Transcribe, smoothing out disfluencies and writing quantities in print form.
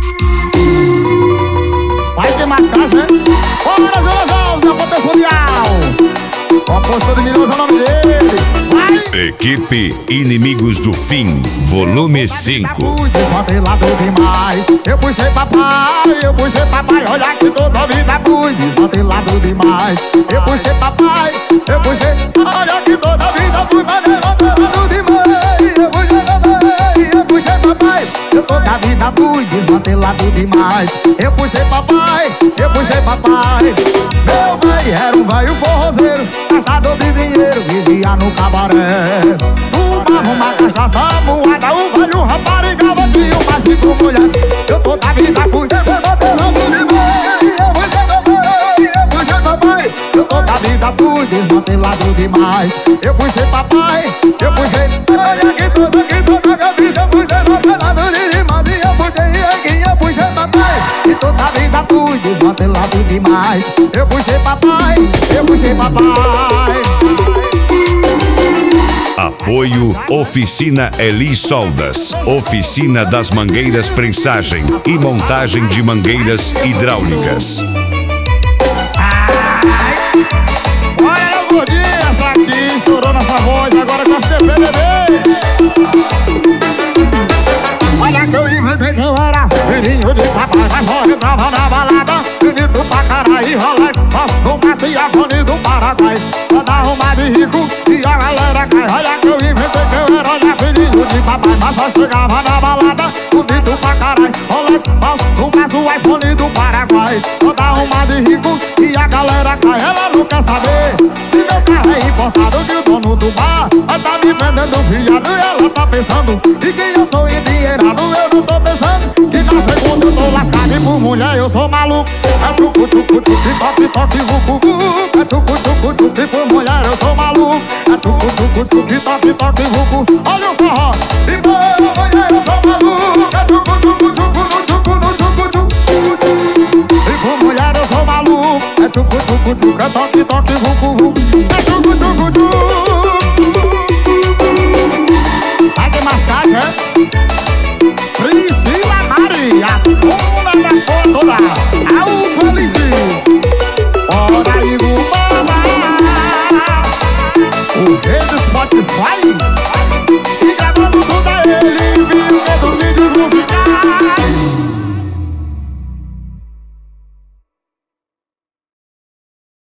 Vai ter mais casa, hein? Bora, Zelazão, Zé Ponte Fundial. O apóstolo de Milhões é o nome dele. Vai! Equipe Inimigos do Fim, volume 5. Desmantelado demais. Eu puxei papai, olha que toda a vida fui desmantelado demais. Eu puxei papai, olha que toda a vida fui desmantelado demais. Eu puxei papai, eu toda a vida fui desmantelado demais. Eu puxei papai. Meu pai era um velho forrozeiro, caçador de dinheiro, vivia no cabaré. Fumava uma cachaça moada, o velho raparigava, tinha um cinco mulher. Eu toda a vida fui desmantelado demais. Eu puxei papai, eu toda a vida fui desmantelado demais. Eu puxei papai, olha que toda a vida fui desmantelado demais. Eu puxei papai, e toda a vida fui desmantelado demais. Eu puxei papai. Apoio Oficina Eli Soldas, Oficina das Mangueiras Prensagem e Montagem de Mangueiras Hidráulicas. Olha meu gordinho, essa aqui estourou nossa voz, agora com as TV, bebê. Olha que eu inventei que eu era filhinho de papai, mas só entrava na balada, bonito pra caralho e rolê, não passeia fone do Paraguai, só dá uma de rico e a galera cai. Olha que eu inventei que eu era, olha, filhinho de papai, mas só chegava na balada, bonito pra caralho, rolê, não passa o iPhone do Paraguai, só dá uma de rico e a galera cai. Ela não quer saber se meu carro é importado, que o dono do bar vai tá me vendendo fiado, e ela tá pensando e que eu sou endinheirado. Eu não tô pensando que na segunda eu tô lascado, e por mulher eu sou maluco. É tchucu tchucu tchucu, toque toque vucu vucu. É tchucu tchucu tchucu, e por mulher eu sou maluco. É tchucu tchucu tchucu, toque toque vucu. Olha o forró, e por mulher eu sou maluco. É tchucu tchucu tchucu, no tchucu no tchucu tchucu. E por mulher eu sou maluco. É tchucu tchucu tchucu, é toque toque vucu vucu.